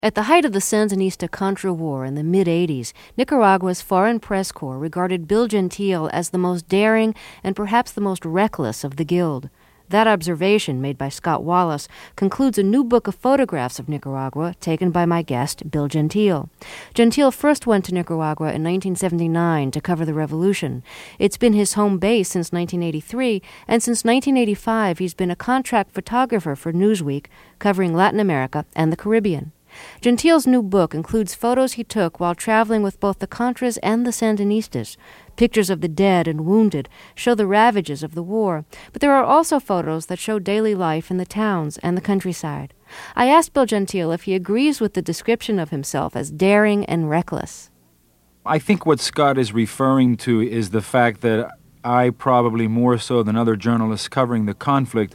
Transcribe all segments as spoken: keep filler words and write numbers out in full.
At the height of the Sandinista-Contra War in the mid-eighties, Nicaragua's Foreign Press Corps regarded Bill Gentile as the most daring and perhaps the most reckless of the Guild. That observation, made by Scott Wallace, concludes a new book of photographs of Nicaragua taken by my guest, Bill Gentile. Gentile first went to Nicaragua in nineteen seventy-nine to cover the revolution. It's been his home base since nineteen eighty-three, and since nineteen eighty-five he's been a contract photographer for Newsweek, covering Latin America and the Caribbean. Gentile's new book includes photos he took while traveling with both the Contras and the Sandinistas. Pictures of the dead and wounded show the ravages of the war, but there are also photos that show daily life in the towns and the countryside. I asked Bill Gentile if he agrees with the description of himself as daring and reckless. I think what Scott is referring to is the fact that I, probably more so than other journalists covering the conflict,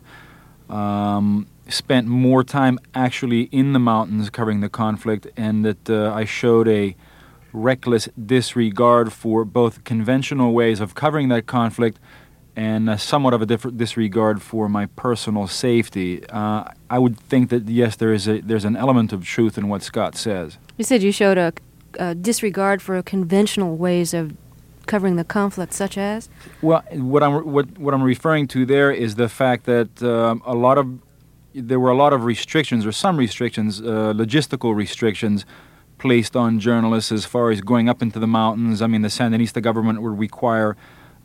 um, spent more time actually in the mountains covering the conflict, and that uh, I showed a reckless disregard for both conventional ways of covering that conflict and uh, somewhat of a different disregard for my personal safety. Uh, I would think that, yes, there is a there's an element of truth in what Scott says. You said you showed a, a disregard for conventional ways of covering the conflict, such as? Well, what I'm what what I'm referring to there is the fact that um, a lot of there were a lot of restrictions, or some restrictions, uh, logistical restrictions, placed on journalists as far as going up into the mountains. I mean, the Sandinista government would require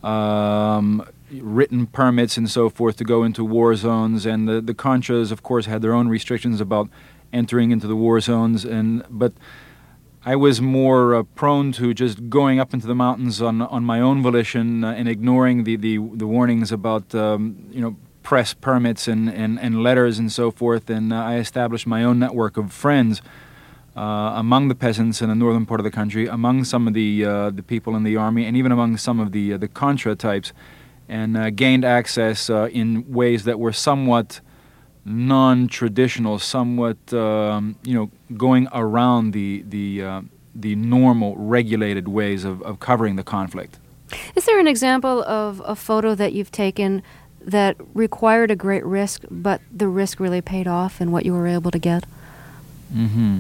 um, written permits and so forth to go into war zones, and the, the Contras, of course, had their own restrictions about entering into the war zones. And but I was more uh, prone to just going up into the mountains on on my own volition uh, and ignoring the, the, the warnings about um, you know. press permits and, and, and letters and so forth, and uh, I established my own network of friends uh, among the peasants in the northern part of the country, among some of the uh, the people in the army, and even among some of the uh, the Contra types, and uh, gained access uh, in ways that were somewhat non-traditional, somewhat um, you know going around the the uh, the normal regulated ways of, of covering the conflict. Is there an example of a photo that you've taken that required a great risk, but the risk really paid off in what you were able to get? Mm-hmm.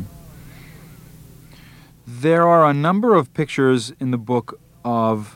There are a number of pictures in the book of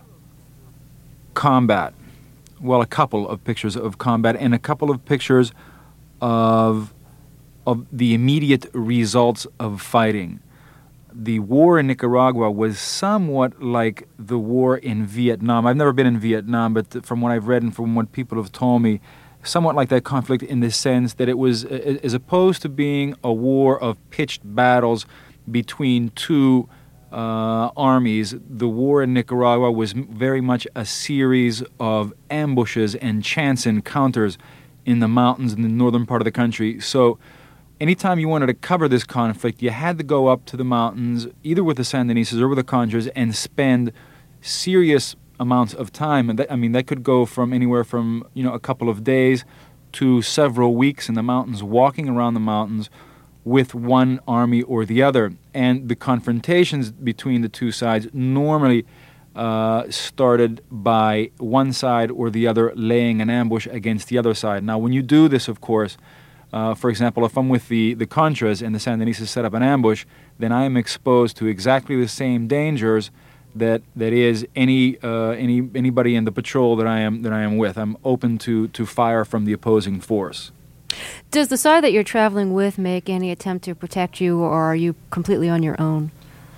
combat. Well, a couple of pictures of combat and a couple of pictures of of the immediate results of fighting. The war in Nicaragua was somewhat like the war in Vietnam. I've never been in Vietnam, but from what I've read and from what people have told me, somewhat like that conflict in the sense that it was, as opposed to being a war of pitched battles between two uh, armies, the war in Nicaragua was very much a series of ambushes and chance encounters in the mountains in the northern part of the country. So anytime you wanted to cover this conflict, you had to go up to the mountains, either with the Sandinistas or with the Contras, and spend serious amounts of time. And that, I mean, that could go from anywhere from you know a couple of days to several weeks in the mountains, walking around the mountains with one army or the other. And the confrontations between the two sides normally uh, started by one side or the other laying an ambush against the other side. Now, when you do this, of course, Uh, for example, if I'm with the, the Contras and the Sandinistas set up an ambush, then I am exposed to exactly the same dangers that that is any uh, any anybody in the patrol that I am that I am with. I'm open to, to fire from the opposing force. Does the side that you're traveling with make any attempt to protect you, or are you completely on your own?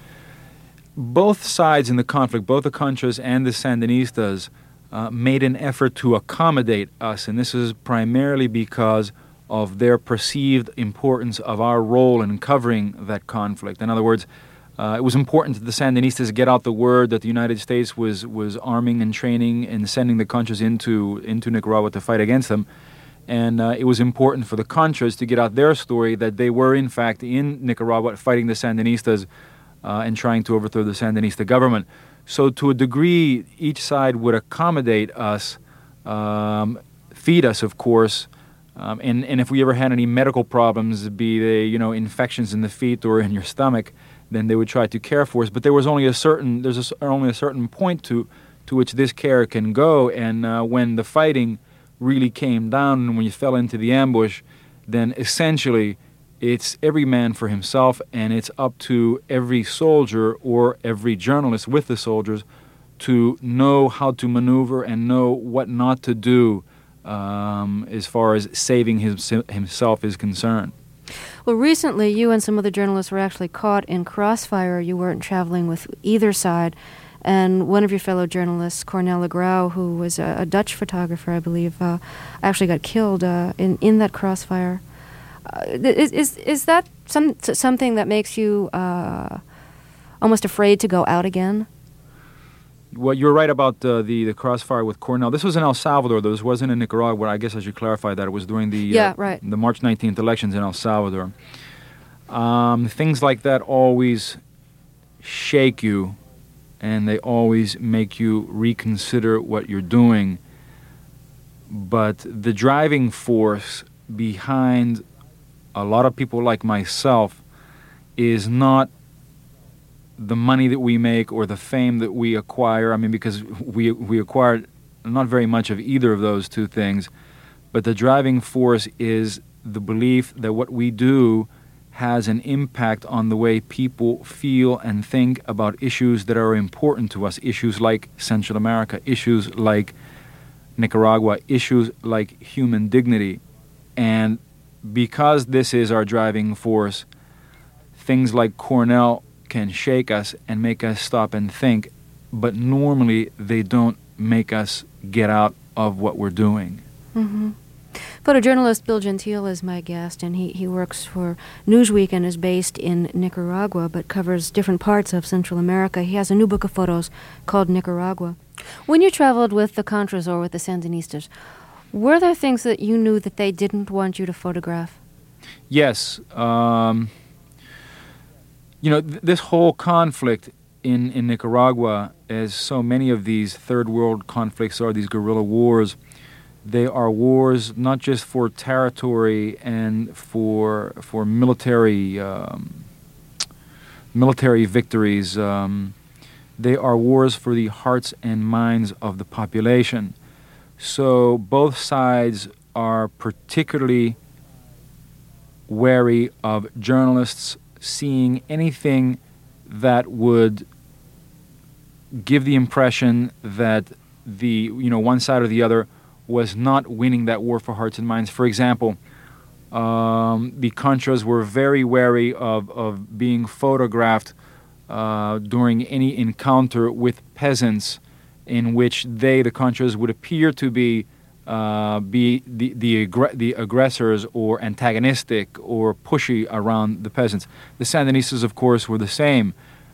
Both sides in the conflict, both the Contras and the Sandinistas, uh, made an effort to accommodate us, and this is primarily because of their perceived importance of our role in covering that conflict. In other words, uh, it was important to the Sandinistas to get out the word that the United States was was arming and training and sending the Contras into into Nicaragua to fight against them. And uh, it was important for the Contras to get out their story that they were, in fact, in Nicaragua fighting the Sandinistas uh, and trying to overthrow the Sandinista government. So to a degree, each side would accommodate us, um, feed us, of course. Um, and, and if we ever had any medical problems, be they, you know, infections in the feet or in your stomach, then they would try to care for us. But there was only a certain, there's a, only a certain point to, to which this care can go. And uh, when the fighting really came down and when you fell into the ambush, then essentially it's every man for himself, and it's up to every soldier or every journalist with the soldiers to know how to maneuver and know what not to do um, as far as saving his, himself is concerned. Well, recently you and some other journalists were actually caught in crossfire. You weren't traveling with either side. And one of your fellow journalists, Cornel Legrau, who was a, a Dutch photographer, I believe, uh, actually got killed uh, in, in that crossfire. Uh, is, is is that some something that makes you uh, almost afraid to go out again? Well, you're right about uh, the, the crossfire with Cornel. This was in El Salvador, though. This wasn't in Nicaragua. I guess I should clarify that. It was during the, yeah, uh, right. the March nineteenth elections in El Salvador. Um, things like that always shake you, and they always make you reconsider what you're doing. But the driving force behind a lot of people like myself is not the money that we make or the fame that we acquire. I mean, because we we acquired not very much of either of those two things, but the driving force is the belief that what we do has an impact on the way people feel and think about issues that are important to us, issues like Central America, issues like Nicaragua, issues like human dignity. And because this is our driving force, things like Cornel can shake us and make us stop and think, but normally they don't make us get out of what we're doing. Mm-hmm. Photojournalist Bill Gentile is my guest, and he, he works for Newsweek and is based in Nicaragua, but covers different parts of Central America. He has a new book of photos called Nicaragua. When you traveled with the Contras or with the Sandinistas, were there things that you knew that they didn't want you to photograph? Yes. Um, you know, th- this whole conflict in, in Nicaragua, as so many of these third world conflicts are, these guerrilla wars, they are wars not just for territory and for for military um, military victories. Um, they are wars for the hearts and minds of the population. So both sides are particularly wary of journalists seeing anything that would give the impression that the you know one side or the other was not winning that war for hearts and minds. For example, um, the Contras were very wary of, of being photographed uh, during any encounter with peasants in which they, the Contras, would appear to be uh, be the the, aggr- the aggressors or antagonistic or pushy around the peasants. The Sandinistas, of course, were the same,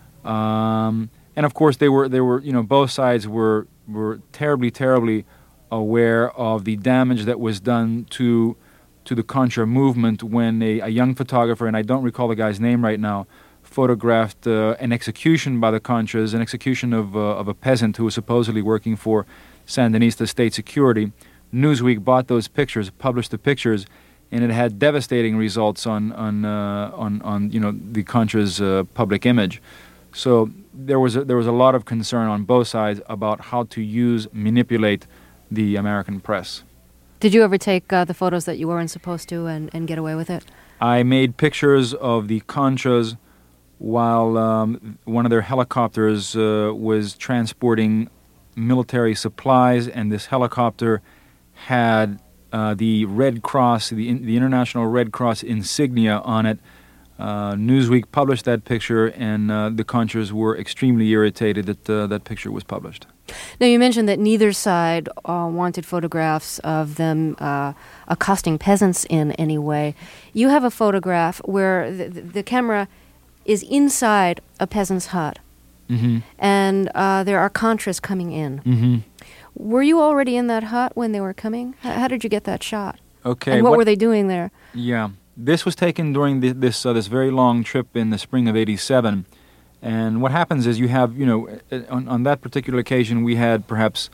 um, and of course they were they were you know both sides were were terribly terribly aware of the damage that was done to to the Contra movement when a, a young photographer, and I don't recall the guy's name right now, photographed uh, an execution by the Contras, an execution of, uh, of a peasant who was supposedly working for Sandinista state security. Newsweek bought those pictures, published the pictures, and it had devastating results on on uh, on, on you know the Contras' uh, public image. So there was a, there was a lot of concern on both sides about how to use, manipulate the American press. Did you ever take uh, the photos that you weren't supposed to and, and get away with it? I made pictures of the Contras while um, one of their helicopters uh, was transporting military supplies, and this helicopter had uh, the Red Cross, the, the International Red Cross insignia on it. Uh, Newsweek published that picture, and uh, the Contras were extremely irritated that uh, that picture was published. Now, you mentioned that neither side uh, wanted photographs of them uh, accosting peasants in any way. You have a photograph where the, the camera is inside a peasant's hut, mm-hmm. and uh, there are Contras coming in. Mm-hmm. Were you already in that hut when they were coming? How, how did you get that shot? Okay. And what, what were they doing there? Yeah. This was taken during the, this uh, this very long trip in the spring of eighty-seven. And what happens is you have, you know, on, on that particular occasion we had perhaps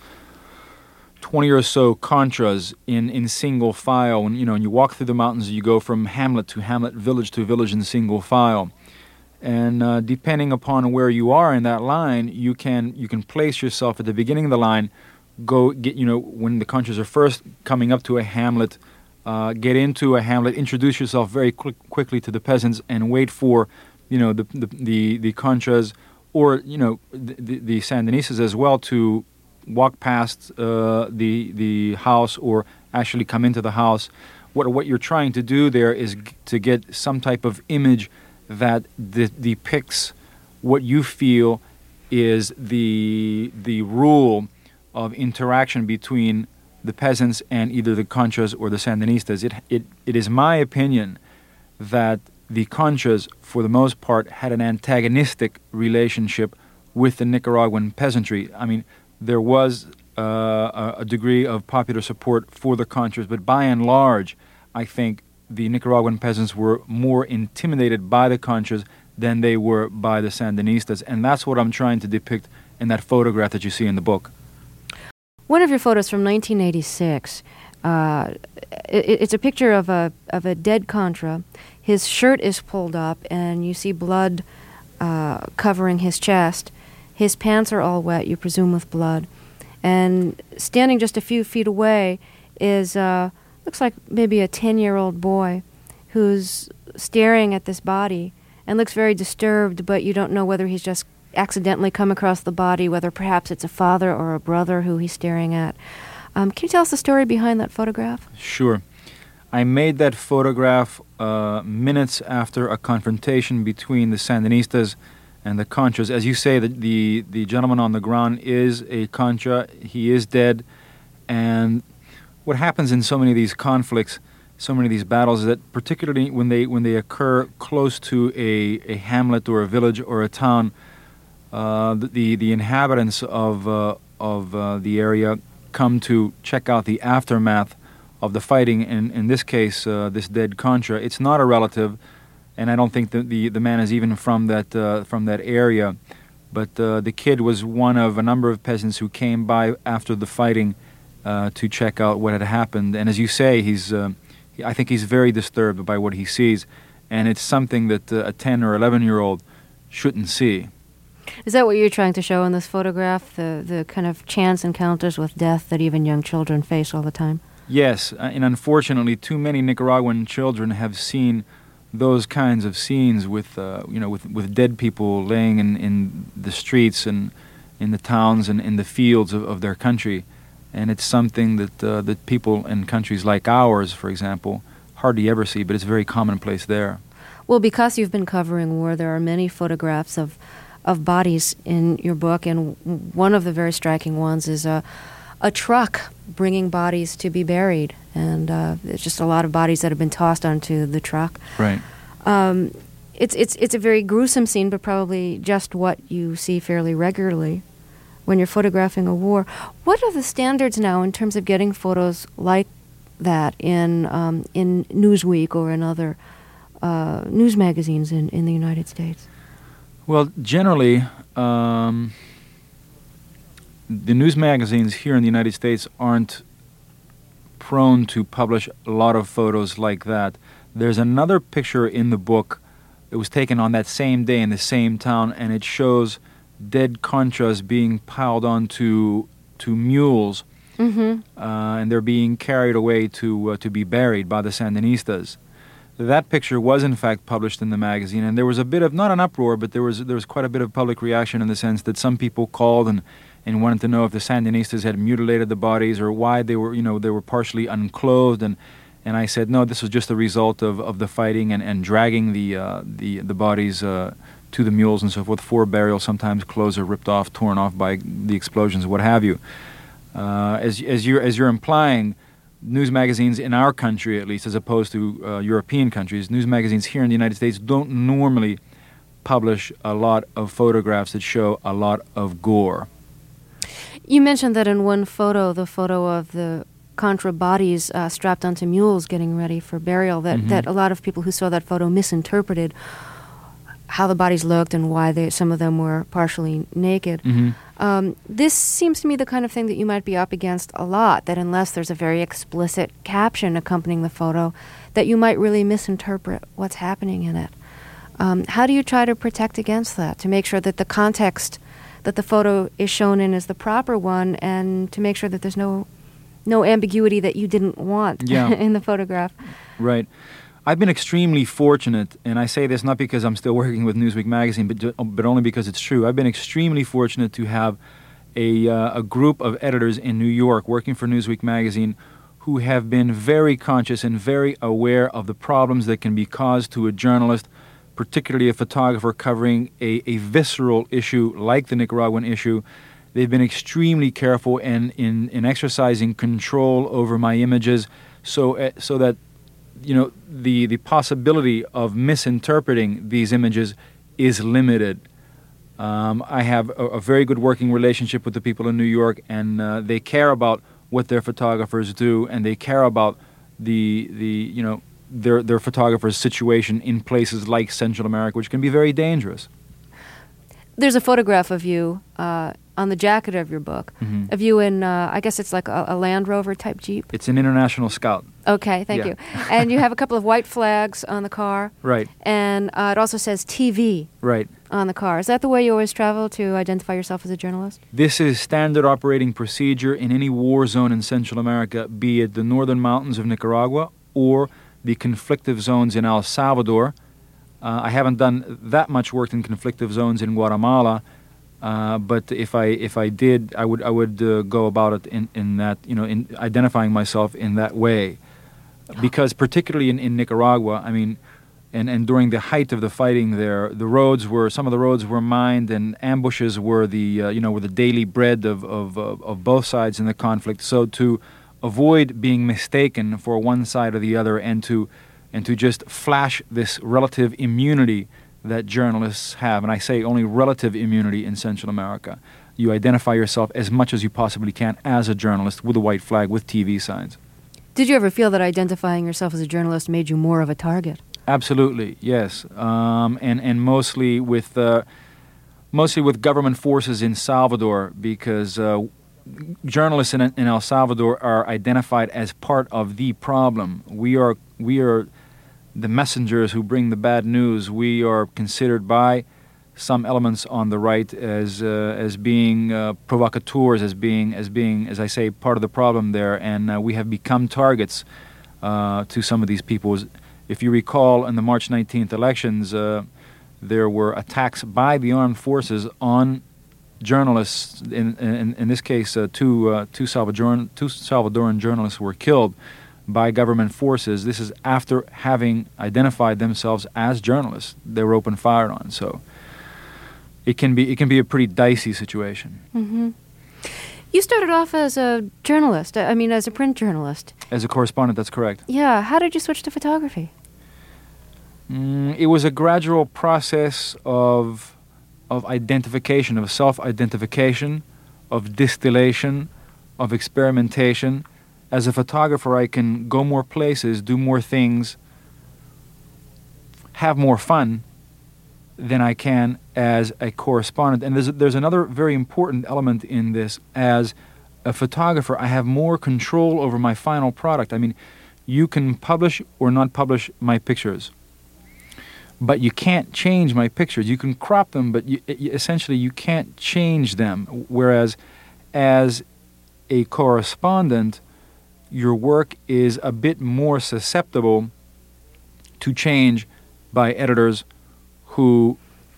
twenty or so Contras in, in single file. And, you know, and you walk through the mountains, you go from hamlet to hamlet, village to village in single file. And uh, depending upon where you are in that line, you can you can place yourself at the beginning of the line, go get, you know, when the Contras are first coming up to a hamlet, uh, get into a hamlet, introduce yourself very quick, quickly to the peasants, and wait for, you know, the the the, the Conchas or you know the, the Sandinistas as well to walk past uh, the the house or actually come into the house. What what you're trying to do there is g- to get some type of image that de- depicts what you feel is the the rule of interaction between the peasants and either the Conchas or the Sandinistas. It it it is my opinion that the Conchas, for the most part, had an antagonistic relationship with the Nicaraguan peasantry. I mean, there was uh, a, a degree of popular support for the Conchas, but by and large, I think the Nicaraguan peasants were more intimidated by the Conchas than they were by the Sandinistas, and that's what I'm trying to depict in that photograph that you see in the book. One of your photos from nineteen eighty-six, uh, it, it's a picture of a of a dead Contra. His shirt is pulled up, and you see blood uh, covering his chest. His pants are all wet, you presume with blood. And standing just a few feet away is, uh, looks like maybe a ten-year-old boy who's staring at this body and looks very disturbed, but you don't know whether he's just accidentally come across the body, whether perhaps it's a father or a brother who he's staring at. Um, can you tell us the story behind that photograph? Sure. I made that photograph uh, minutes after a confrontation between the Sandinistas and the Conchas. As you say, the, the, the gentleman on the ground is a Concha. He is dead. And what happens in so many of these conflicts, so many of these battles, is that particularly when they when they occur close to a, a hamlet or a village or a town, uh, the, the inhabitants of, uh, of uh, the area come to check out the aftermath of the fighting. In, in this case, uh, this dead Concha, it's not a relative, and I don't think that the, the man is even from that uh, from that area. But uh, the kid was one of a number of peasants who came by after the fighting uh, to check out what had happened. And as you say, he's uh, I think he's very disturbed by what he sees, and it's something that uh, a ten or eleven year old shouldn't see. Is that what you're trying to show in this photograph, the, the kind of chance encounters with death that even young children face all the time? Yes, uh, and unfortunately, too many Nicaraguan children have seen those kinds of scenes with, uh, you know, with, with dead people laying in, in the streets and in the towns and in the fields of, of their country, and it's something that uh, that people in countries like ours, for example, hardly ever see, but it's very commonplace there. Well, because you've been covering war, there are many photographs of of bodies in your book, and one of the very striking ones is a a truck bringing bodies to be buried, and uh, there's just a lot of bodies that have been tossed onto the truck. Right. Um, it's it's it's a very gruesome scene, but probably just what you see fairly regularly when you're photographing a war. What are the standards now in terms of getting photos like that in um, in Newsweek or in other uh, news magazines in, in the United States? Well, generally, um, the news magazines here in the United States aren't prone to publish a lot of photos like that. There's another picture in the book. It was taken on that same day in the same town, and it shows dead Conchas being piled onto to mules, mm-hmm. uh, and they're being carried away to uh, to be buried by the Sandinistas. That picture was in fact published in the magazine, and there was a bit of, not an uproar, but there was there was quite a bit of public reaction in the sense that some people called and, and wanted to know if the Sandinistas had mutilated the bodies or why they were, you know, they were partially unclothed, and and I said no, this was just a result of, of the fighting and, and dragging the uh, the the bodies uh, to the mules and so forth for burial. Sometimes clothes are ripped off, torn off by the explosions, what have you. Uh, as as you're as you're implying, news magazines in our country, at least, as opposed to uh, European countries, news magazines here in the United States don't normally publish a lot of photographs that show a lot of gore. You mentioned that in one photo, the photo of the Contra bodies uh, strapped onto mules getting ready for burial, that, mm-hmm. that a lot of people who saw that photo misinterpreted how the bodies looked and why they, some of them were partially naked. Mm-hmm. Um, this seems to me the kind of thing that you might be up against a lot, that unless there's a very explicit caption accompanying the photo, that you might really misinterpret what's happening in it. Um, how do you try to protect against that, to make sure that the context that the photo is shown in is the proper one, and to make sure that there's no no ambiguity that you didn't want Yeah. in the photograph. Right. I've been extremely fortunate, and I say this not because I'm still working with Newsweek magazine, but ju- but only because it's true. I've been extremely fortunate to have a uh, a group of editors in New York working for Newsweek magazine who have been very conscious and very aware of the problems that can be caused to a journalist, particularly a photographer covering a, a visceral issue like the Nicaraguan issue. They've been extremely careful in, in, in exercising control over my images so uh, so that you know the, the possibility of misinterpreting these images is limited. Um, I have a, a very good working relationship with the people in New York, and uh, they care about what their photographers do, and they care about the the you know their their photographers' situation in places like Central America, which can be very dangerous. There's a photograph of you uh, on the jacket of your book, Mhm. of you in, uh, I guess it's like a, a Land Rover type Jeep. It's an International Scout. Okay, thank Yeah. you. And you have a couple of white flags on the car, Right, and uh, it also says T V right. on the car. Is that the way you always travel to identify yourself as a journalist? This is standard operating procedure in any war zone in Central America, be it the northern mountains of Nicaragua or the conflictive zones in El Salvador. Uh, I haven't done that much work in conflictive zones in Guatemala, uh, but if I if I did, I would I would uh, go about it in, in that you know in identifying myself in that way, because particularly in, in Nicaragua, I mean, and, and during the height of the fighting there, the roads were some of the roads were mined, and ambushes were the uh, you know were the daily bread of of of of both sides in the conflict. So to avoid being mistaken for one side or the other, and to and to just flash this relative immunity that journalists have, and I say only relative immunity in Central America. You identify yourself as much as you possibly can as a journalist with a white flag, with T V signs. Did you ever feel that identifying yourself as a journalist made you more of a target? Absolutely, yes, um, and and mostly with uh, mostly with government forces in Salvador, because uh, journalists in, in El Salvador are identified as part of the problem. We are we are the messengers who bring the bad news. We are considered by some elements on the right as uh, as being uh, provocateurs, as being as being as I say part of the problem there, and uh, we have become targets uh, to some of these people. If you recall, in the March nineteenth elections, uh, there were attacks by the armed forces on journalists. In in, in this case, uh, two uh, two Salvadoran two Salvadoran journalists were killed by government forces. This is after having identified themselves as journalists. They were open fired on. So it can be it can be a pretty dicey situation. Mm-hmm. You started off as a journalist. I mean, as a print journalist. As a correspondent, that's correct. Yeah. How did you switch to photography? Mm, it was a gradual process of of identification, of self-identification, of distillation, of experimentation. As a photographer, I can go more places, do more things, have more fun than I can as a correspondent. And there's there's another very important element in this. As a photographer, I have more control over my final product. I mean, you can publish or not publish my pictures, but you can't change my pictures. You can crop them, but you, you, essentially you can't change them. Whereas as a correspondent, your work is a bit more susceptible to change by editors who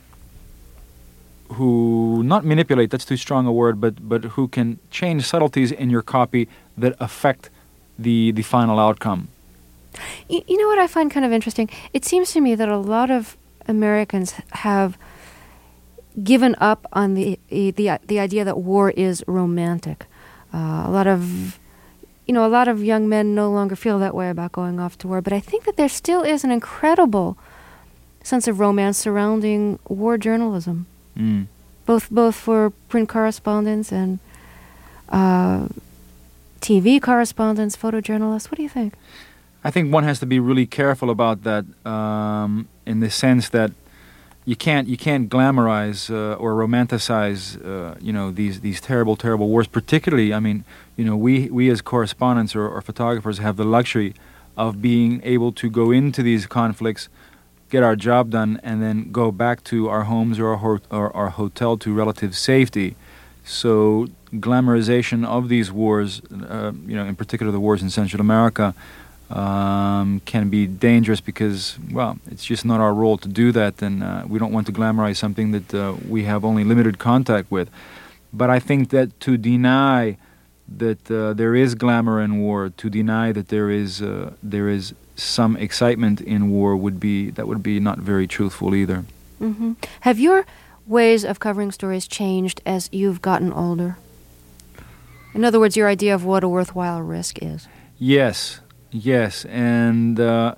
who not manipulate, that's too strong a word, but but who can change subtleties in your copy that affect the the final outcome. You, you know what I find kind of interesting? It seems to me that a lot of Americans have given up on the the the idea that war is romantic. Uh, a lot of You know, a lot of young men no longer feel that way about going off to war, but I think that there still is an incredible sense of romance surrounding war journalism, Mm. both both for print correspondents and uh, T V correspondents, photojournalists. What do you think? I think one has to be really careful about that, um, in the sense that you can't you can't glamorize uh, or romanticize uh, you know these these terrible terrible wars. Particularly, I mean, you know, we we as correspondents or, or photographers have the luxury of being able to go into these conflicts, get our job done, and then go back to our homes or our, ho- or our hotel to relative safety. So glamorization of these wars, uh, you know, in particular the wars in Central America, um, can be dangerous because, well, it's just not our role to do that, and uh, we don't want to glamorize something that uh, we have only limited contact with. But I think that to deny that uh, there is glamour in war, to deny that there is uh, there is some excitement in war would be that would be not very truthful either. Mm-hmm. Have your ways of covering stories changed as you've gotten older? In other words, your idea of what a worthwhile risk is. Yes, yes, and uh,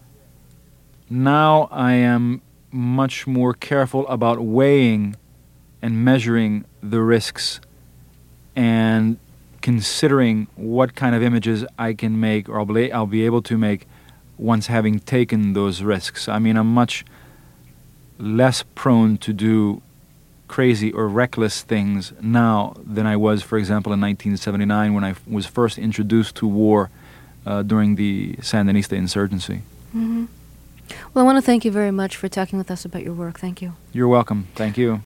now I am much more careful about weighing and measuring the risks and considering what kind of images I can make or I'll be, I'll be able to make once having taken those risks. I mean, I'm much less prone to do crazy or reckless things now than I was, for example, in nineteen seventy-nine when I f- was first introduced to war uh, during the Sandinista insurgency. Mm-hmm. Well, I want to thank you very much for talking with us about your work. Thank you. You're welcome. Thank you.